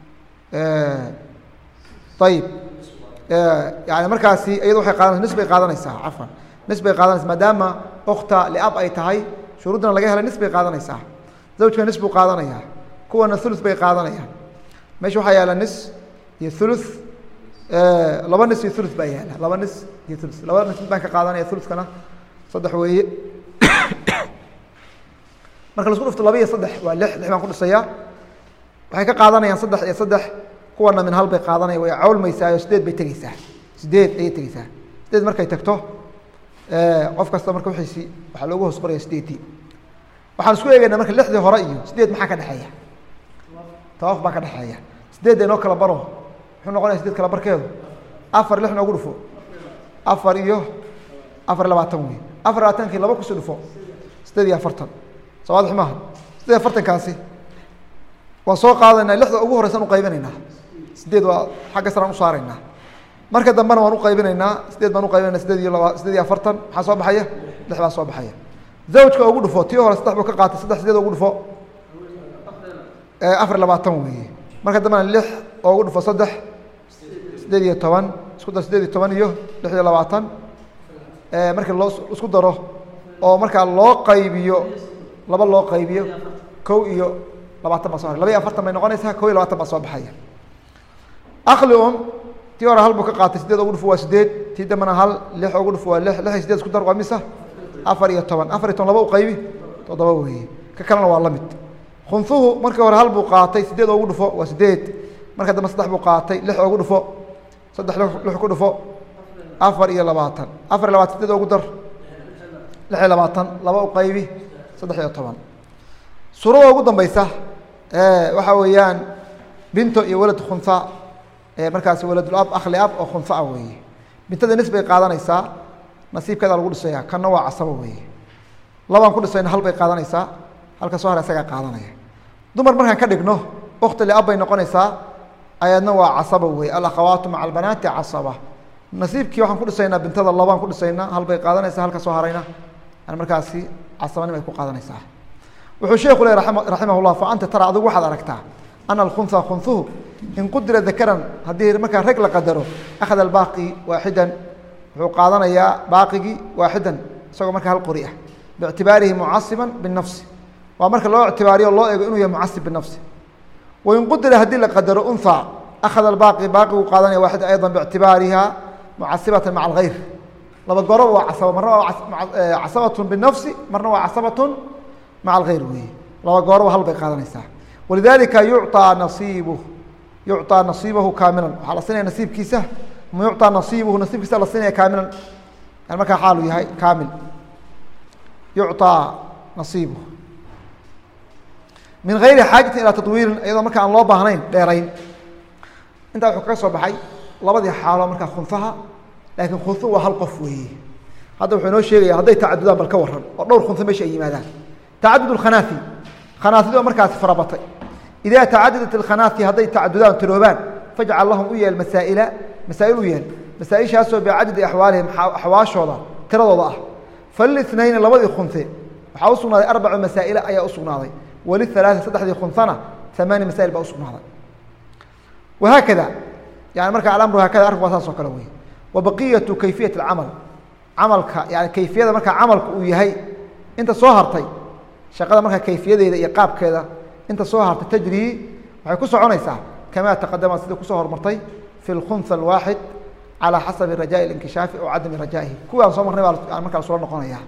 طيب يعني markaasi iyadu waxay qaadanaysaa nisbay qaadanaysaa afan nisbay qaadanaysaa maadaama ukhta liab ay tahay shuruudna laga helay nisbay qaadanaysaa zawjka nisbu qaadanaya kuwana thuluth bay qaadanayaan meesha waxa yaala nis iyo thuluth laba nis iyo thuluth baa yaala laba nis iyo thuluth laba nis baan ka qaadanaya thuluthkana 3 weeye marka la isku dhufto 2 iyo 3 waa 6 baan ku dhisayaa waxay ka qaadanayaan 3 iyo 3 kuwana min hal bay qaadanaya way cawlmaysaa 8 bay tagaysaa 8 ay tagaysaa 8 markay tagto qof kasta marka wixiisi waxa loogu hoos qoraya 8 waxaan isku eegaynaa marka 6dii hore iyo 8 maxaa ka dhaxeeya tawaaf baa ka dhaxeeya 8 inoo kala baro wuxuu noqonayaa 8 kala barkeedu 4 6 noogu dhufo 4 iyo 24 wey 24kii laba ku soo dhufo 48 sawaadix maaha 48 kaasi waan soo qaadanaa 6da ugu horeysan u qaybinaynaa 8 waa xagga sare u saaraynaa marka dambana waan u qaybinaynaa 8 baan u qaybinaynaa 8 iyo 48 maxaa soo baxaya 6 baa soo baxaya zawjka ugu dhufo tii hore 3 buu ka qaatay 3 8 ugu dhufo 24 weeye marka dambana 6 oo ugu dhufo 3 18 isku dar 18 iyo 26 marka loo isku daro oo marka loo qaybiyo laba loo qaybiyo 1 iyo 20 baa soo haray 42 bay noqonaysaa 1 iyo 20 baa soo baxaya akhli tii hore hal buu ka qaatay 8 ugu dhufo waa 8 tii dambana hal 6 ugu dhufo waa 6 8 isku dar waa misa 4 iyo 10 4 iyo 10 laba u qaybi 7 weeye ka kalena waa la mid khunfuhu markii hore hal buu qaatay 8 ugu dhufo waa 8 marka dambe 3 buu qaatay 6 ugu dhufo 3 6 ku dhufo 4 iyo 20 4 iyo 20 8 ugu dar 6 iyo 20 laba u qaybi 3 iyo 10 suurada ugu dambaysa waxa weeyaan binto iyo walad khunfa markaas waladul ab akhli ab oo khunfa weeye bintada nisbay qaadanaysaa nasiibkeeda lagu dhisaya kanna waa casabo weeye labaan ku dhisayna hal bay qaadanaysaa halka soo hara isagaa qaadanaya dumar markaan ka dhigno ukhti liab bay noqonaysaa ayadna waa casaba weeye alakhawaatu maca albanaati casaba nasiibkii waxaan ku dhisaynaa bintada labaan ku dhisaynaa hal bay qaadanaysaa halka soo harayna yani markaasi casabanim ay ku qaadanaysaa wuxuu sheekhu leh raximah llah fa anta tara adigu waxaad aragtaa ana alkhunha khunhuhu in qudira dakaran haddii markaa rag la qadaro akhada albaaqi waaxidan wuxuu qaadanayaa baaqigii waaxidan isagoo markaa hal qori ah biictibaarihi mucasiban binafsi waa marka loo ictibaariyo loo eego inuu yahay mucasib binafsi wain qudira haddii la qadaro unha akhada albaaqi baaqigu qaadanaya waaxid ayضa biictibaariha mucasibatan maca algayr laba goroba waa casaba marna waa casabatun binafsi marna waa casabatun maca algayr weeye laba gooroba hal bay qaadanaysaa walidalika yucطىa nasiibahu kaamilan waxaa la siinaya nasiibkiisa ma yucطىa nasiibkiisa la siinaya kaamilan yani markaa xaalu yahay kaamil yucطىa nasiibuhu min gayri xaajatin ilaa taطwiilin iyadoo marka aan loo baahnayn dheerayn intaa wuxuu kaga soo baxay labadii xaalo markaa khunhaha laakiin khunhu waa hal qof weeye hadda wuxuu inoo sheegaya hadday tacadudaan bal ka waran oo dhowr khunho meesha ay yimaadaan tacadud اkhanaafi khanaafidi oo markaasi farabatay idaa tacadudat اkhanaafi hadday tacadudaan tiroobaan fajcal lahum u yeel masaaila masaa'il u yeel masaaishaasoo bicadadi axwaalihim axwaashooda tiradooda ah falilithnayni labadii khunhe waxaa usugnaaday arbacu masaa'ila ayaa usugnaaday walihalaaثa saddexdii khunhana amaani masail baa usugnaaday wahaakada yani marka alamru haakada arrinku waa saas oo kale wey wabaqiyatu kayfiyat اcamal camalka yani kayfiyada markaa camalku uu yahay inta soo hartay shaqada markaa kayfiyadeeda iyo qaabkeeda inta soo hartay tajrii waxay ku soconaysaa kamaa taqadama sidii kusoo hormartay fi اlkhunha اlwaaxid calى xasabi rajaءi اlinkishaafi oo cadami rajaa'ihi kuwaan soo marnay baa markaa lasula noqonaya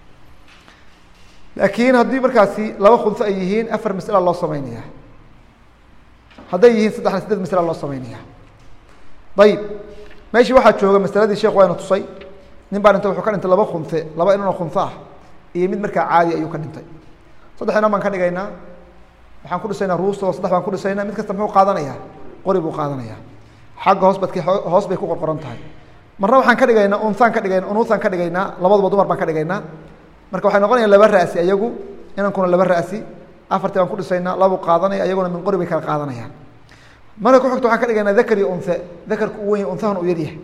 laakiin haddii markaasi laba khunho ay yihiin afar masala loo samaynaya hadday yihiin saddexna sideed masala loo samaynaya ayib meeshii waxaa jooga masaladii sheekh wayna tusay nin baa dhintay wuxuu ka dhintay laba khunhe laba inanoo khunho ah iyo mid markaa caadi ayuu ka dhintay saddex inan baan ka dhigaynaa waxaan ku dhisaynaa ruustooda saddex baan ku dhisaynaa mid kasta muxuu qaadanayaa qori buu qaadanayaa xagga hoos bay ku qorqoran tahay marna waxaan ka dhigaynaa unsaan ka dhigayna unuusaan ka dhigaynaa labaduba dumar baan ka dhigaynaa marka waxay noqonayaan laba ra'si ayagu inankuna laba ra'si afartii baan ku dhisaynaa labu qaadanaya ayaguna min qori bay kala qaadanayaan marka ku xigta waxaan ka dhigaynaa dakar iyo unhe dakarku u weyn unhahana u yaryahay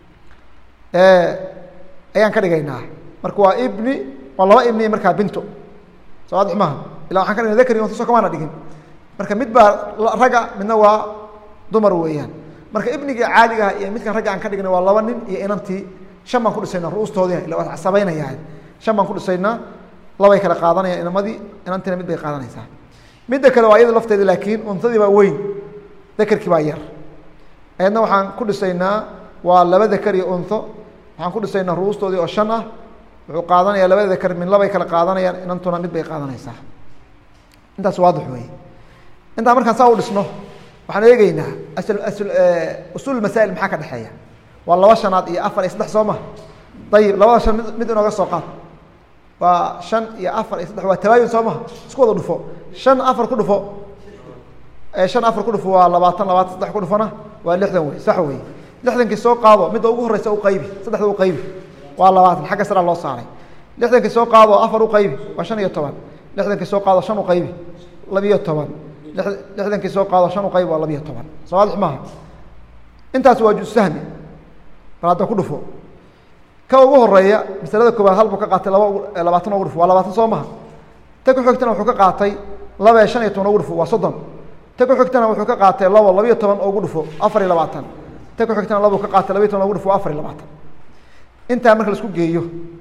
ayaan ka dhigaynaa marka waa ibni waa laba ibni markaa binto soo waadix maaha ila waxaan ka dhigna dakar iyo unhe so kamaana dhigin marka mid baa raga midna waa dumar weeyaan marka ibnigii caadigaha iyo midkan ragga aan ka dhignay waa laba nin iyo inantii shan baan ku dhisaynaa ruustoodina ila waa casabaynayaa shan baan ku dhisaynaa labay kala qaadanayaan inamadii inantiina mid bay qaadanaysaa midda kale waa iyada lafteeda laakiin untadii baa weyn dakarkii baa yar ayadna waxaan ku dhisaynaa waa laba dakar iyo unho waxaan ku dhisaynaa ruustoodii oo shan ah wuxuu qaadanayaa labada dakar min labay kala qaadanayaan inantuna mid bay qaadanaysaa intaas waadix wey intaa markaan saa u dhisno waxaan eegeynaa usuul masaa'il maxaa ka dhexeeya waa laba shanaad iyo afar iyo saddex soo ma ayib labada shan mid inooga soo qaad waa shan iyo afar iyo saddex waa tabaayun soo maha isku wada dhufo shan afar ku dhufo shan afar ku dhufo waa labaatan saddex ku dhufona waa lixdan wey sax wey lixdankii soo qaado midda ugu horeysa u qaybi saddexda u qaybi waa labaatan xagga saraa loo saaray lixdankii soo qaado afar u qaybi waa shan iyo toban lixdankii soo qaado shan u qaybi labiyo toban lixdankii soo qaado shan u qaybi waa labiyo toban soo waadix maaha intaas waa jusahmi bal hadda ku dhufo ka ugu horeeya masalada koobaad hal buu ka qaatay labaatan ugu dhufo waa labaatan soo maha ta ku xigtana wuxuu ka qaatay laba iyo shan iyo toban ugu dhufo waa soddon ta ku xigtana wuxuu ka qaatay labiyo toban ugu dhufo afar iyo labaatan ta ku xigtana labuu ka qaatay labiyo toban ugu dhufo afar iyo labaatan intaa marka la isku geeyo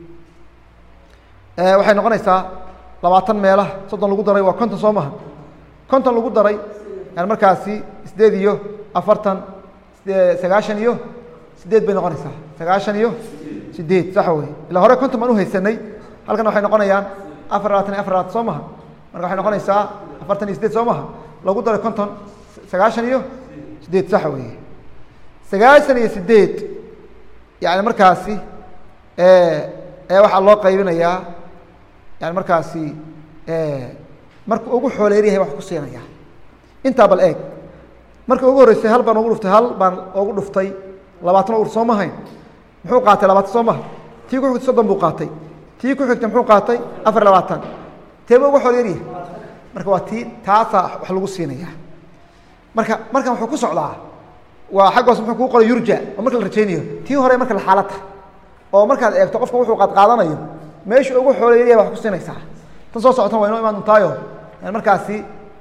waxay noqonaysaa labaatan meelaha soddon lagu daray waa konton soo maha konton lagu daray yani markaasi sideed iyo afartan sagaashan iyo sideed bay noqonaysaa sagaashan iyo sideed sax wey ilaa hore konton baan uhaysanay halkan waxay noqonayaan afar labaatan iyo afar labaatan soo maha marka waxay noqonaysaa afartan iyo sideed soo maha lagu daray konton sagaashan iyo sideed sax wey sagaashan iyo sideed yani markaasi waxaa loo qaybinayaa yani markaasi marka ugu xooleeryahay wax ku siinaya intaa bal eeg marka ugu horreysay hal baan ugu dhuftay labaatan ugu soo mahayn muxuu qaatay labaatan soo maha tii ku xigta 30 buu qaatay tii ku xigta muxuu qaatay 24 teeba ugu xool yaryahay marka waa tii taasa wax lagu siinaya marka wuxuu ku socdaa waa xaggoos muxuu ku qoray yurja oo marka la rajaynayo tii hore marka la xaalata oo markaad eegto qofka wuxuu qaadanayo meesha ugu xool yaryahay wax ku siinaysaa tan soo socotan waa inoo imaan dontaayo markaasi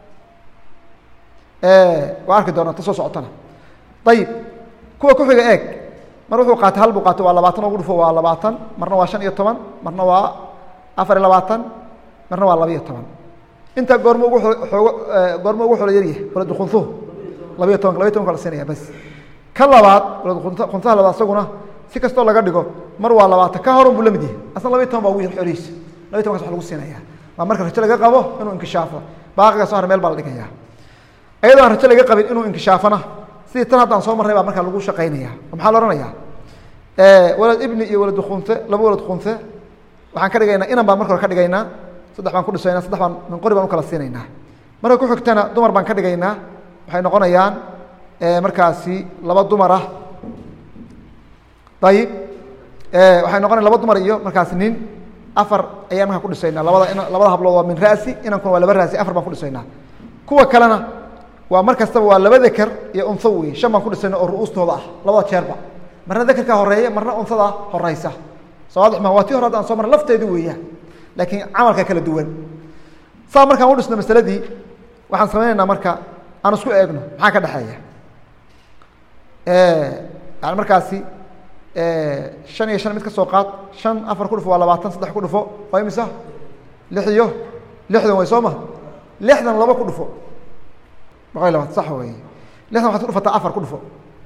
waa arki doonaa tan soo socotana ayib kuwa ku xiga eeg mar wuxuu qaatay hal buu qaatay waa 20 ugu dhufo waa 20 marna waa 15 marna waa 24 marna waa 12 inta goormo ugu xoolo yaryahay wala duqunto 12 kala siinaya bas ka labaad wala duquntaha labaad asaguna si kasto laga dhigo mar waa 20 ka hor buu la mid yahay asna 12 baa ugu yar xoolihiisa 12 wax lagu siinaya waa marka rajo laga qabo inuu inkishaafo baaqiga soo har meel baa la dhigaya ayadoo rajo laga qabin inuu inkishaafana sidii tan haddaan soo marnay baa marka lagu shaqeynaya maxaa la oranayaa walad ibni iyo walad khunse laba walad khunse waxaan ka dhigaynaa inan baan marka hore ka dhigaynaa saddex baan ku dhisaynaa saddex baan min qori baan u kala siinaynaa marka ku xigtana dumar baan ka dhigaynaa waxay noqonayaan markaasi laba dumar ah ayib waxay noqonayaan laba dumar iyo markaasi nin afar ayaan markaa ku dhisaynaa labada hablood waa min ra'si inankuna waa laba ra'si afar baan ku dhisaynaa kuwa kalena waa mar kastaba waa laba dakar iyo unso wey shan baan ku dhisayna oo ru'uustooda ah labada jeerba marna dakarka horeeya marna unsada horeysa soo waadix ma waa tii hore haddaan soo marna lafteedu weeyaan laakiin camalka kala duwan saa markaan u dhisno masaladii waxaan samaynaynaa marka aan isku eegno maxaa ka dhexeeya yani markaasi 5 iyo 5 mid ka soo qaad 5 4 ku dhufo waa 20 3 ku dhufo waa imisa 6 iyo 60 way soo ma 60 laba ku dhufo صح wey 60 waxaad ku dhufataa 4 ku dhufo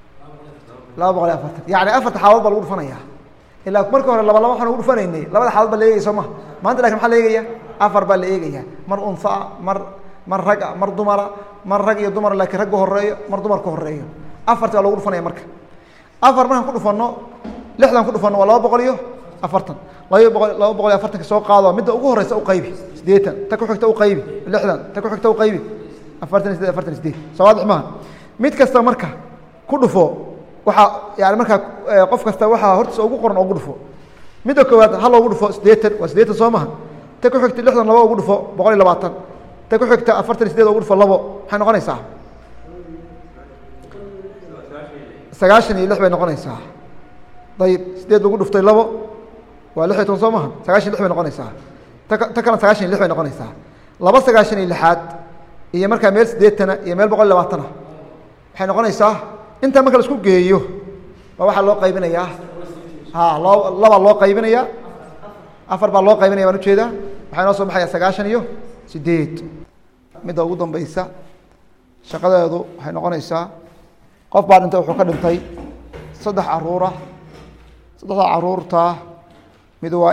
240 yani afarta xaalad baa lagu dhufanaya ilaa marka hore laba waxaan ugu dhufanaynay labada xaalad baa la eegaya soo ma maanta laakiin maxaa la eegaya afar baa la eegaya mar unsa mar rag mar dumara mar rag iyo dumar laakiin rag horeeyo mar dumar ka horeeyo afarta baa lagu dhufanaya marka afar markaan ku dhufano 60 ku dhufano waa 240 240 soo qaado midda ugu horeysa u qaybi 80 ta ku xigta u qaybi 60 ta ku xigta u qaybi 48 soo waadix ma mid kasta marka ku dhufo waxa yaani marka qof kasta waxa hortiisa ugu qoran ugu dhufo midda koowaad hal ugu dhufo 80 waa 80 soo ma ta ku xigta 60 laba ugu dhufo 120 ta ku xigta 48 ugu dhufo labo waxay noqonaysaa 96 bay noqonaysaa dayib 8 ugu dhuftay labo waa 16 soo ma 96 bay noqonaysaa ta kala 96 bay noqonaysaa laba 96 iyo markaa meel 80 iyo meel 120 waxay noqonaysaa inta marka la isku geeyo waxa loo qaybinayaa laba loo qaybinayaa afar baa loo qaybinayaa waan u jeedaa waxay noo soo baxayaa 98 midda ugu dambaysa shaqadeedu waxay noqonaysaa qof baa dhintay wuxuu ka dhintay 3 caruura 3 caruurta mid waa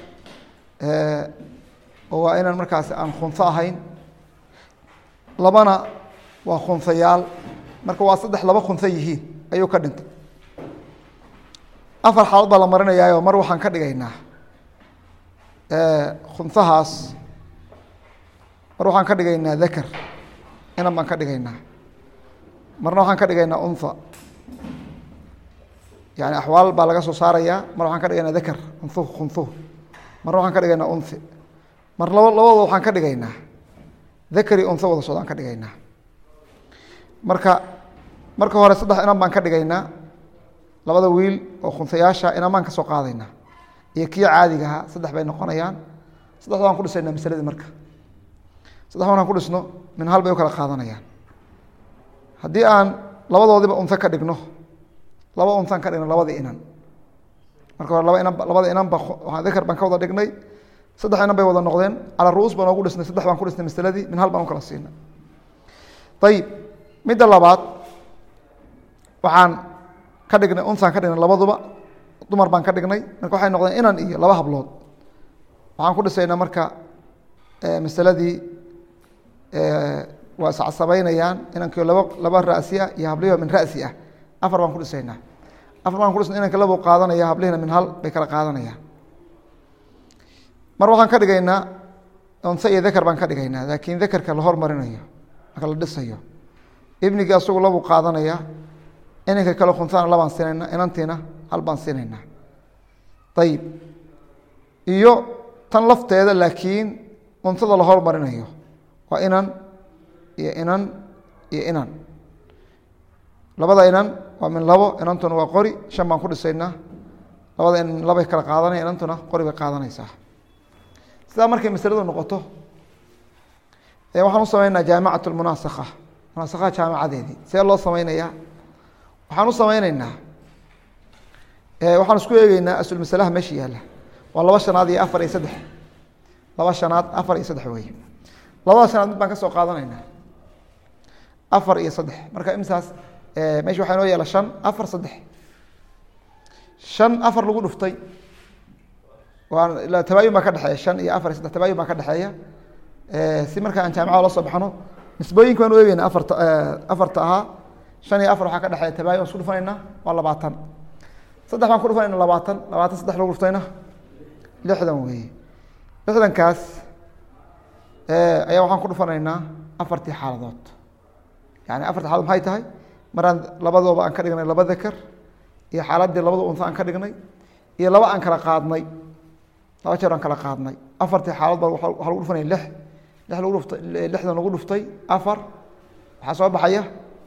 inaan markaas aan khunso ahayn labana waa khunsayaal marka waa 3 laba khunsa yihiin ayuu ka dhintay afar xaalad baa la marinayaayo mar waxaan ka dhigaynaa khunsahaas mar waxaan ka dhigaynaa dakar inan baan ka dhigaynaa marna waxaan ka dhigaynaa unsa yani axwaal baa laga soo saarayaa mar waxaan ka dhigaynaa dakar khunsuhu marna waxaan ka dhigaynaa unsi mar labadooda waxaan ka dhigaynaa dakari unsa wada socdaan ka dhigaynaa marka hore 3 inan baan ka dhigaynaa labada wiil oo khunsayaasha inan baan ka soo qaadaynaa iyo kii caadiga ahaa 3 bay noqonayaan 3 baan ku dhisaynaa masaladii marka 3 markaan ku dhisno min hal bay u kala qaadanayaan haddii aan labadoodiba unsa ka dhigno laba unsaan ka dhigno labadii inan marka hore labada inan ba dakar baan ka wada dhignay 3 inan bay wada noqdeen cala ru'uus baan ugu dhisnay 3 baan ku dhisnay masaladii min hal baan u kala siinay ayib midda labaad waxaan ka dhignay unsaan ka dhignay labaduba dumar baan ka dhignay marka waxay noqdeen inan iyo laba hablood waxaan ku dhisaynaa marka masaladii waa iscasabaynayaan inankii laba ra'si ah iyo hablihiiba min ra'si ah afar baan ku dhisaynaa afar baan ku dhisnay inanka laba qaadanaya hablihina min hal bay kala qaadanayaan mar waxaan ka dhigaynaa unse iyo dakar baan ka dhigaynaa laakiin dakarka la hormarinayo marka la dhisayo ibnigii asagu labu qaadanaya inanka kale khunsaana labaan siinaynaa inantiina hal baan siinaynaa ayib iyo tan lafteeda laakiin untada la hormarinayo waa inan iyo inan iyo inan labada inan waa min labo inantuna waa qori 5 baan ku dhisaynaa labada in labay kala qaadanaya inantuna qori bay qaadanaysaa sidaa markay masaladu noqoto waxaan u sameynaa jaamicat lmunaasakha munaasakha jaamicadeedii see loo sameynayaa waxaan u sameyneynaa waxaan isku eegeynaa asul masalaha meesha yaalla waa 2 shanaad iyo 4 iyo 3 2 shanaad 4 iyo 3 wey labada shanaad mid baan ka soo qaadanaynaa 4 iyo 3 marka imsaas meesha waxaa inoo yeela 5 4 3 5 4 lagu dhuftay waa tabaayun baa ka dhexeeya 5 iyo 4 iyo 3 tabaayun baa ka dhexeeya si marka aan jaamicada la soo baxno nisbooyinka baan u eegeyna afarta ahaa 5 iyo 4 waxaa ka dhexeeya tabaayun isku dhufanaynaa waa 20 3 baan ku dhufanayna 20 3 lagu dhuftayna 60 weeye 60kaas ayaa waxaan ku dhufanaynaa 4 xaaladood yani 4 xaaladood maxay tahay maraan labadooba aan ka dhignay 2 dakar iyo xaaladii 2 unsa aan ka dhignay iyo 2 aan kala qaadnay 2 jeer aan kala qaadnay 4 xaaladood baa waxa lagu dhufanaya 6 lagu dhuftay 6 lagu dhuftay 4 waxa soo baxaya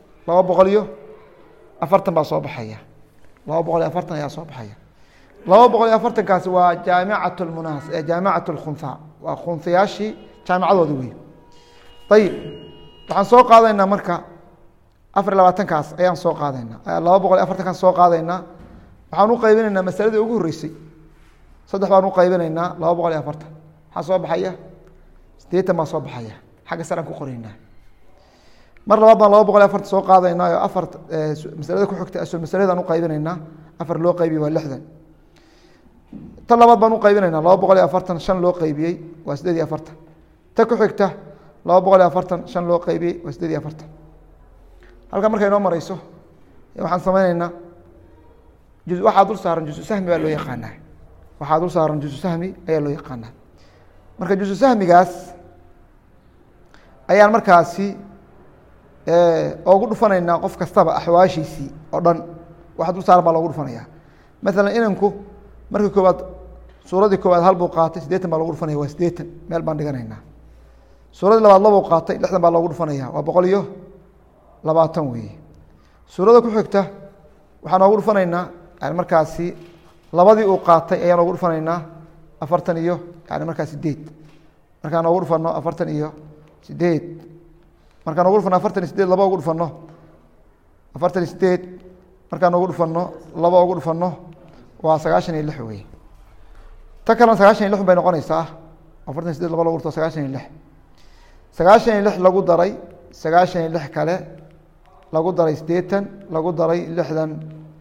240 baa soo baxaya 240 ayaa soo baxaya 240 kaasi waa jaamicat lmunaas jaamicat lkhunha waa khunhayaashii jaamicadoodi wey ayib waxaan soo qaadaynaa marka 24 kaas ayaan soo qaadaynaa 240 kan soo qaadaynaa waxaan u qaybinaynaa masaladii ugu horeysay 3 baan u qaybinaynaa 240 waxaa soo baxaya 80 baa soo baxaya xagga saraan ku qoraynaa mar labaad baan 240 soo qaadaynaa oo 4 masalada ku xigta asal masaladan u qaybinaynaa 4 loo qaybiyo waa 60 tan labaad baan u qaybinaynaa 240 5 loo qaybiyey waa 48 ta ku xigta 240 5 loo qaybiyey waa 48 halka markay noo marayso waxaan sameynaynaa juz waxa dul saaran juz sahmi baa loo yaqaanaa waxa dul saaran juz sahmi ayaa loo yaqaanaa marka juz sahmigaas ayaan markaasi ugu dhufanaynaa qof kastaba axwaashiisii oo dhan waxa dul saaran baa loogu dhufanayaa maalan inanku markii koowaad suuradii koowaad hal buu qaatay 80 baa loogu dhufanaya waa 80 meel baan dhiganaynaa suuradii labaad laba uu qaatay 60 baa loogu dhufanaya waa 120 weeye suurada ku xigta waxaan ugu dhufanaynaa yani markaasi labadii uu qaatay ayaan ugu dhufanaynaa 40 iyo yani markaasi 8 markaan ugu dhufano 40 iyo 8 markaan ugu dhufano 40 iyo 8 laba ugu dhufano 40 iyo 8 markaan ugu dhufano laba ugu dhufano waa 96 weeye ta kale 96 bay noqonaysaa 40 iyo 8 laba lagu dhufto 96 96 lagu daray 96 kale lagu daray 80 lagu daray 60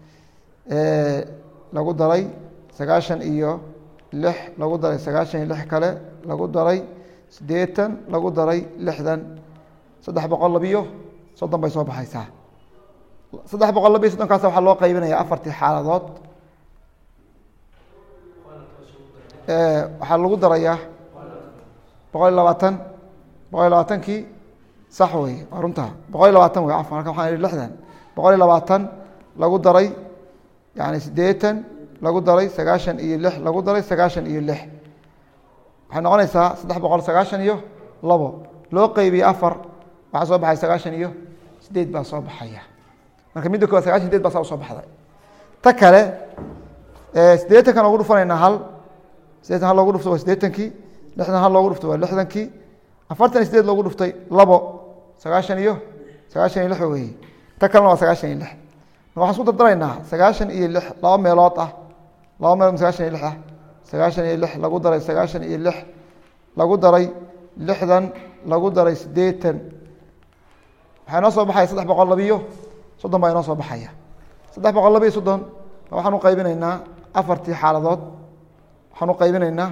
lagu daray 96 iyo 6 lagu daray 96 kale lagu daray 80 lagu daray 60 300 soddon bay soo baxaysaa 300 kaas waxaa loo qaybinayaa 4 xaaladood waxaa lagu darayaa 120 kii sax wey waa runtaa 120 wey afan halka waxaan idhi 60 120 lagu daray yani 80 lagu daray 96 iyo 6 lagu daray 96 iyo 6 waxay noqonaysaa 390 iyo 2 loo qaybiye 4 waxaa soo baxay 90 iyo 8 baa soo baxaya marka midda koowaad 98 baa soo baxday ta kale 80 kan ugu dhufanaynaa hal 80 hal loogu dhufto waa 80 kii 60 hal loogu dhufto waa 60 kii 48 loogu dhuftay 2 90 iyo 96 weeye ta kalena waa 96 waxaan isku dardaraynaa 96 iyo 6 laba meelood ah laba meel 96 ah 96 lagu daray 96 iyo 6 lagu daray 60 lagu daray 80 waxaa noo soo baxaya 320 soddon baa inoo soo baxaya 320 waxaan u qaybinaynaa 4 xaaladood waxaan u qaybinaynaa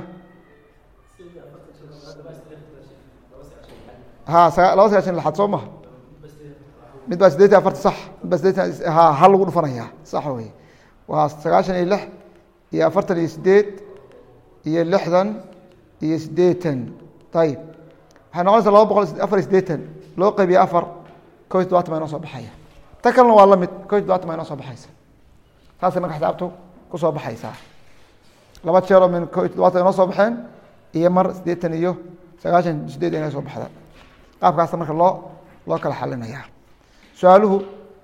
laba 96 soo maha mid baa 84 sax mid baa 8 hal lagu dhufanayaa sax wey waa 96 iyo 48 iyo 60 iyo 80 ayib waxay noqonaysaa 284 loo qaybiye 4 70 baa inoo soo baxaya ta kalena waa la mid 70 baa inoo soo baxaysa taasay marka xisaabtu ku soo baxaysaa laba jeeroo min 70 inoo soo baxeen iyo mar 80 iyo 98 inay soo baxdaan qaabkaas marka loo kala xalinaya su'aaluhu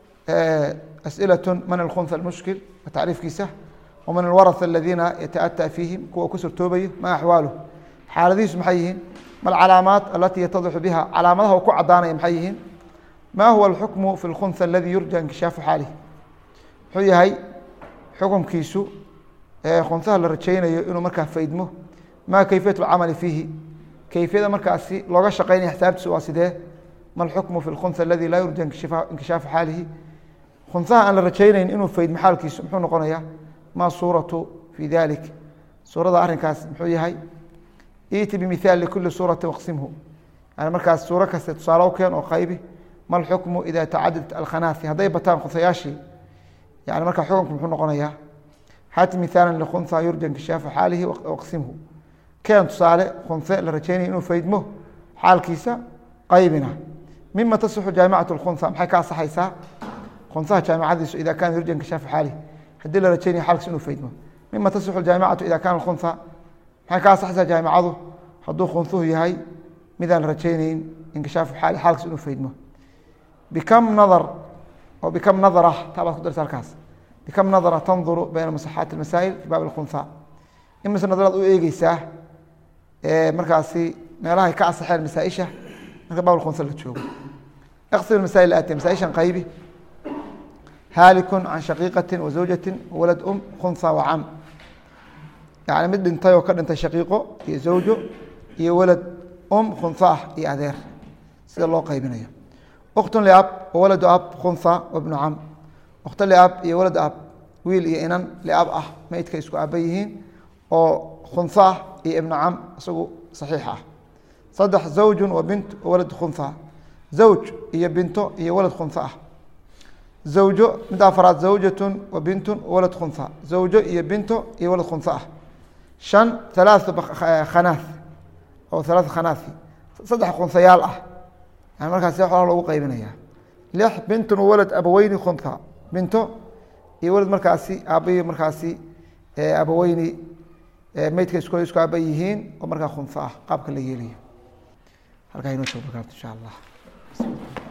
أسئلة من الخنثى المشكل وتعريف كيسه ومن الورثة الذين يتأتى فيهم كوا كسر توبيه ما أحواله حالذيس محيهن ما العلامات التي يتضح بها علامتها وكع دانا محيهن ما هو الحكم في الخنثى الذي يرجى انكشاف حاله حي هاي حكم كيسو خنثى للرجين إنه مركه فيدمه ما كيفية العمل فيه كيفية مركه لغا شقين حساب سواسده ما الحكم في الخنثى الذي لا يرجى انكشاف حاله خنثاها aan la rajaynayn inuu fayd maxalkiisu muxuu noqonayaa ma suuratu fi dhalik suurada arrinkaas muxuu yahay iiti bimithal likulli surati waqsimhu ana markaas suura kasta tusaale u keen oo qaybi mal hukmu idha ta'addadat al khanafi haday bataan khunthayaashi yani marka xukunku muxuu noqonayaa hati mithalan li khuntha yurja inkishaf halihi waqsimhu keen tusaale khuntha la rajaynay inuu faydmo xaalkiisa qaybina mimma tasixu jaami'atu al khuntha maxay ka saxaysaa خنثى جامعة إذا كان يرجى انكشاف حاله هدي له رجيني حالك سنو فيدمه مما تصح الجامعة إذا كان الخنثى حكى صحة جامعة حضو خنثوه هاي مثال رجيني انكشاف حاله حالك سنو فيدمه بكم نظر أو بكم نظرة تابع قدرة الكاس بكم نظرة تنظر بين مصحات المسائل في باب الخنثى إما سنظرات إيجي ساه مركزي ما راهي كأس حال المسائشة في باب الخنثى اللي تشوفه اغسل المسائل الآتية مسائشة قيبي هالك عن شقيقة وزوجة وولد خنثى وعم يعني مد انتي وكان انت شقيقه هي زوجه هي ولد خنثى هي أذير سيد الله قيبنا أخت لأب وولد أب خنثى وابن عم أخت لأب هي ولد أب ويل هي إنن لأب ما يتكيسكو أبيهين وخنثى هي ابن عم صحيحة صدح زوج وبنت وولد خنثى زوج هي بنته هي ولد خنثى زوجه مدافرات زوجة وبنت وولد خنثى زوجه هي بنته هي ولد خنثى شن ثلاث خناث أو ثلاث خناثي صدح خنثيال يعني مركز سيحول الله قيبنا لح بنت وولد أبوين خنثى بنته هي ولد مركزي أبي مركزي أبوين ميت كيسكو أبيهين ومركز خنثى قابك اللي يلي هل كاينو شوف إن شاء الله